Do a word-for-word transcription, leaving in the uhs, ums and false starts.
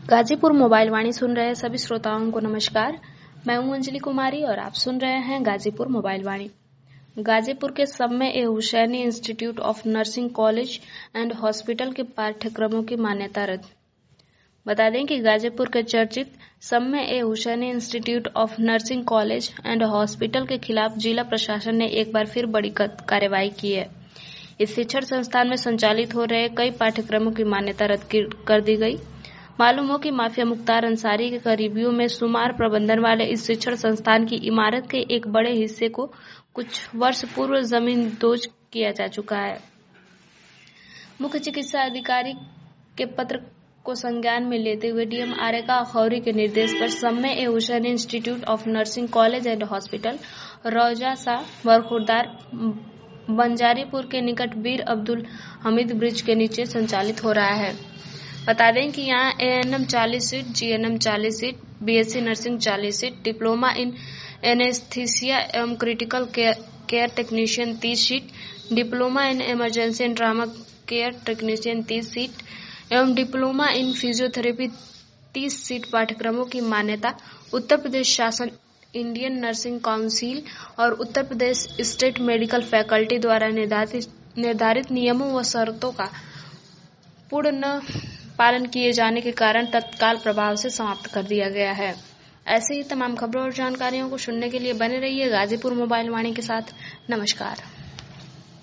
Ghazipur mobile वाणी सुन रहे सभी श्रोताओं को नमस्कार। मैं हूं अंजलि कुमारी और आप सुन रहे हैं गाजीपुर मोबाइल वाणी। गाजीपुर के Samay e Husaini institute of nursing college and hospital के पाठ्यक्रमों की मान्यता रद्द। बता दें कि गाजीपुर के चर्चित Samay e Husaini institute of nursing college and hospital के खिलाफ जिला प्रशासन ने एक बार फिर बड़ी कार्रवाई की है। इस शिक्षण संस्थान में संचालित हो रहे कई पाठ्यक्रमों की मान्यता रद्द कर दी गई। मालूम हो कि माफिया मुख्तार अंसारी के करीबियों में शुमार प्रबंधन वाले इस शिक्षण संस्थान की इमारत के एक बड़े हिस्से को कुछ वर्ष पूर्व जमींदोज किया जा चुका है। मुख्य चिकित्सा अधिकारी के पत्र को संज्ञान में लेते हुए डीएम आरेका अखौरी के निर्देश पर Samay e Husaini institute of nursing college and hospital Rauza Barkhurdar Banjaripur के निकट बीर अब्दुल हमीद ब्रिज के नीचे संचालित हो रहा है। बता दें कि यहाँ एएनएम चालीस सीट, जीएनएम चालीस सीट, बीएससी नर्सिंग चालीस सीट, डिप्लोमा इन एनेस्थीसिया एवं क्रिटिकल केयर टेक्नीशियन तीस seat, diploma in emergency and trauma care technician तीस सीट एवं डिप्लोमा इन फिजियोथेरेपी तीस सीट पाठ्यक्रमों की मान्यता उत्तर प्रदेश शासन, इंडियन नर्सिंग काउंसिल और Uttar Pradesh state medical faculty द्वारा निर्धारित निर्धारित नियमों व शर्तों का पूर्ण न पालन किए जाने के कारण तत्काल प्रभाव से समाप्त कर दिया गया है। ऐसे ही तमाम खबरों और जानकारियों को सुनने के लिए बने रहिए गाजीपुर मोबाइल वाणी के साथ। नमस्कार।